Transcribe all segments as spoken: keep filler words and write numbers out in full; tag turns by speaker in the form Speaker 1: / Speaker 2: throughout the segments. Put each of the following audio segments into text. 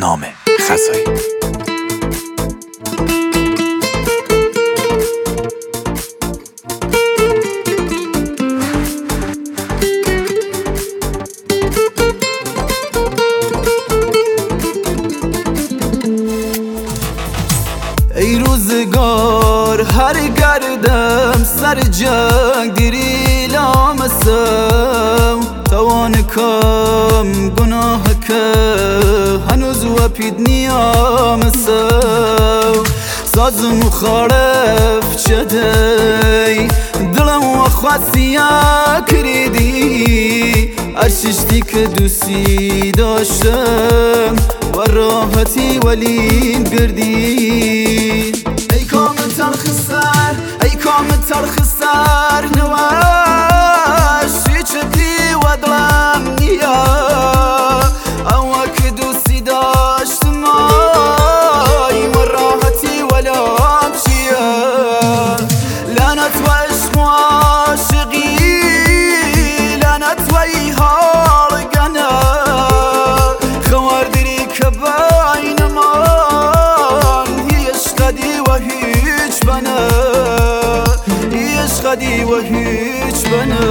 Speaker 1: نام خزایی.
Speaker 2: ای روزگار هر گردم سر جنگ دیری لامسم توان کم گناه که هنوز و پید نیامسم ساز مخالف چدی دلم و خواسیا کردی ارششتی که دوستی داشتم و راحتی ولیم گردی ای کام تلخ سر ای کام تلخ سر نواشی چدی و دلم نیا اما که دوستی داشتم آی و راحتی ولیم چیا لعنت و عشق و عاشقی لعنت و ای حال گنه خواردری که بین من هیچ قدی و هیچ بنا هیچ قدی و هیچ بنا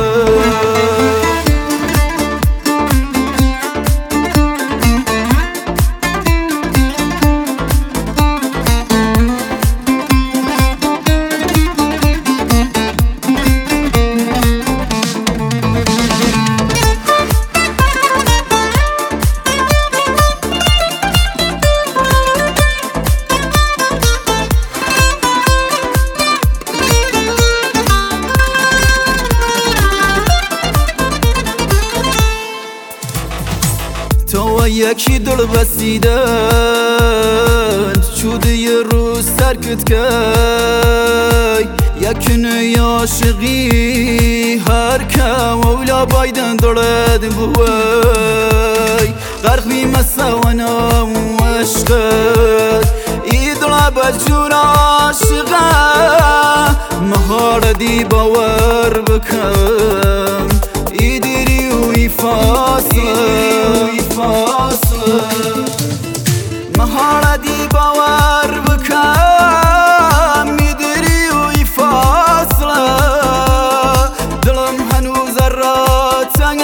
Speaker 2: تو یکی دل بسیدن چوده یه روز سرکت که یکی عاشقی هر که اولا بایدن دلد بوی غرق بی مسوانا و عشقت ای دل بجور عاشقه مهاردی باور بکن ای دیری و ای فاصله مهاردی باور بکن میدری و ای فاصله دلم هنوز را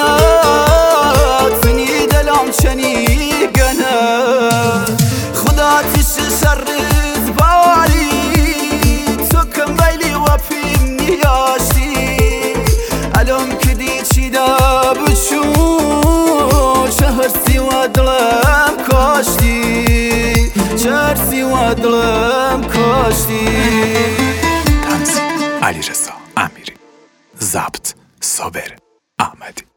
Speaker 2: تنگت نی دلم چنی گنه خدا تیش شرز باری تو کم بیلی و پیم نیاشتی الان کدی چی دا بچون چهرسی و دلم کاشتی چهرسی و دلم کاشتی.
Speaker 1: تنظیم علیرضا امیری، ضبط صابر احمدی.